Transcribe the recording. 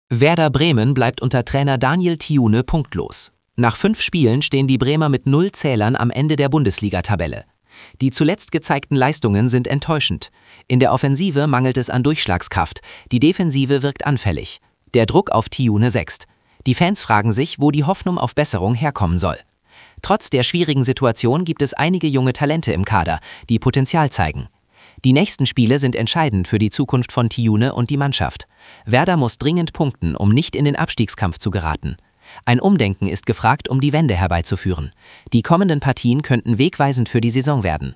Werder Bremen bleibt unter Trainer Daniel Thioune punktlos. Nach 5 Spielen stehen die Bremer mit 0 Zählern am Ende der Bundesliga-Tabelle. Die zuletzt gezeigten Leistungen sind enttäuschend. In der Offensive mangelt es an Durchschlagskraft, die Defensive wirkt anfällig. Der Druck auf Thioune wächst. Die Fans fragen sich, wo die Hoffnung auf Besserung herkommen soll. Trotz der schwierigen Situation gibt es einige junge Talente im Kader, die Potenzial zeigen. Die nächsten Spiele sind entscheidend für die Zukunft von Thioune und die Mannschaft. Werder muss dringend punkten, um nicht in den Abstiegskampf zu geraten. Ein Umdenken ist gefragt, um die Wende herbeizuführen. Die kommenden Partien könnten wegweisend für die Saison werden.